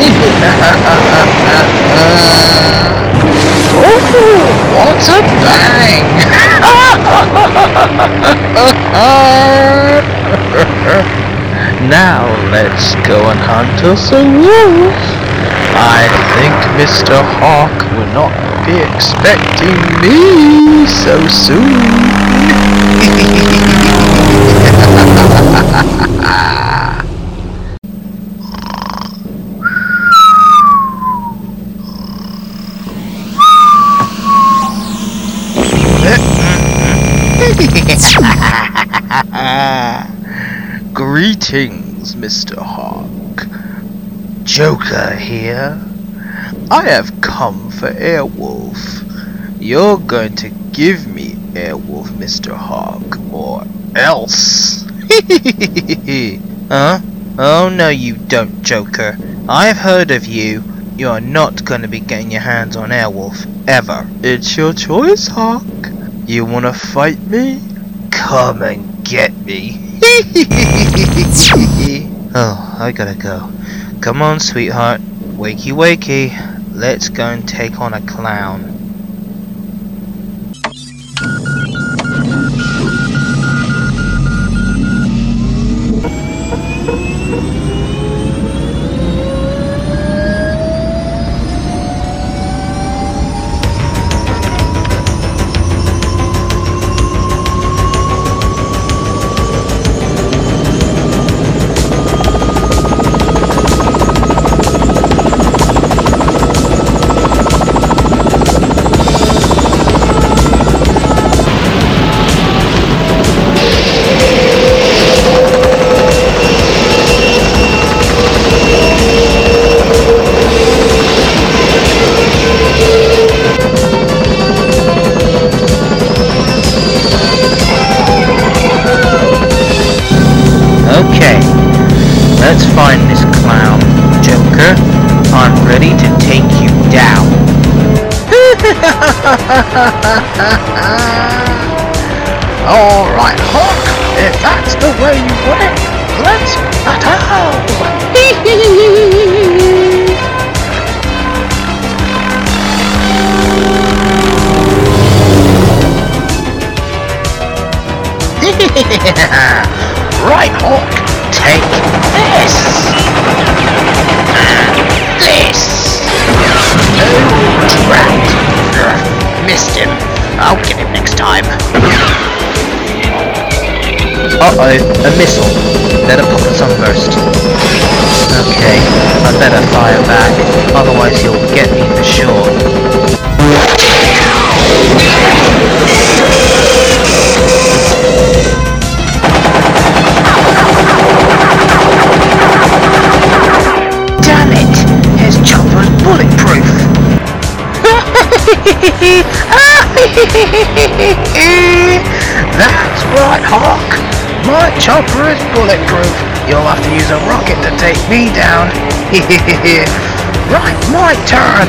Oh, what a bang! Now let's go and hunt us a wolf. I think Mr. Hawk will not be expecting me so soon. Greetings, Mr. Hawk. Joker here. I have come for Airwolf. You're going to give me Airwolf, Mr. Hawk, or else. Huh? Oh no you don't, Joker. I've heard of you. You're not going to be getting your hands on Airwolf, ever. It's your choice, Hawk. You want to fight me? Come and get me. Oh, I gotta go. Come on, sweetheart. Wakey wakey. Let's go and take on a clown. Let's find this clown, Joker. I'm ready to take you down. Alright, Hawk, if that's the way you want it, let's battle! Right, Hawk. Take this! This! Oh, drat! Missed him. I'll get him next time. Uh-oh, a missile. Better pop the sunburst. Okay, I better fire back, otherwise he'll get me for sure. Bulletproof. That's right, Hawk. My chopper is bulletproof. You'll have to use a rocket to take me down. Right, my turn.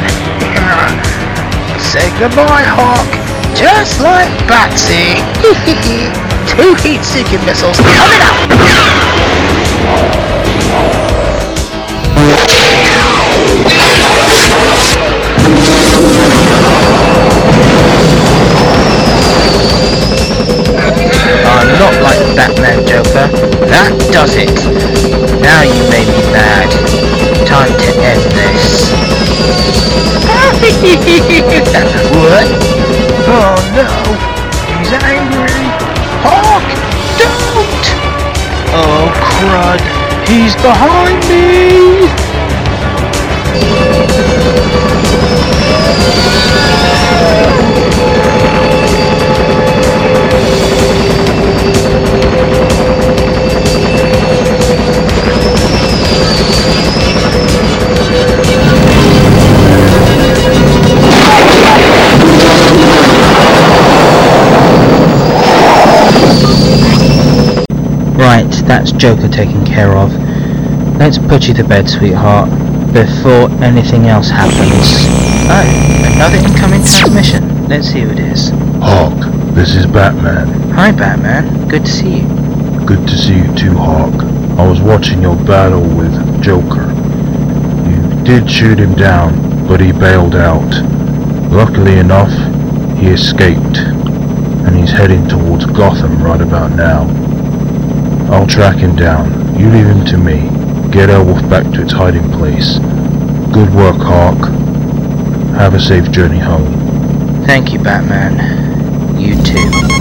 Say goodbye, Hawk. Just like Batsy. 2 heat-seeking missiles coming up. I'm not like Batman, Joker. That does it. Now you made me mad. Time to end this. What? Oh no. He's angry. Hawk, don't! Oh crud. He's behind me. Right, that's Joker taken care of. Let's put you to bed, sweetheart, before anything else happens. Oh, another incoming transmission. Let's see who it is. Hawk, this is Batman. Hi, Batman. Good to see you. Good to see you too, Hawk. I was watching your battle with Joker. You did shoot him down, but he bailed out. Luckily enough, he escaped, and he's heading towards Gotham right about now. I'll track him down. You leave him to me. Get Airwolf back to its hiding place. Good work, Hawk. Have a safe journey home. Thank you, Batman. You too.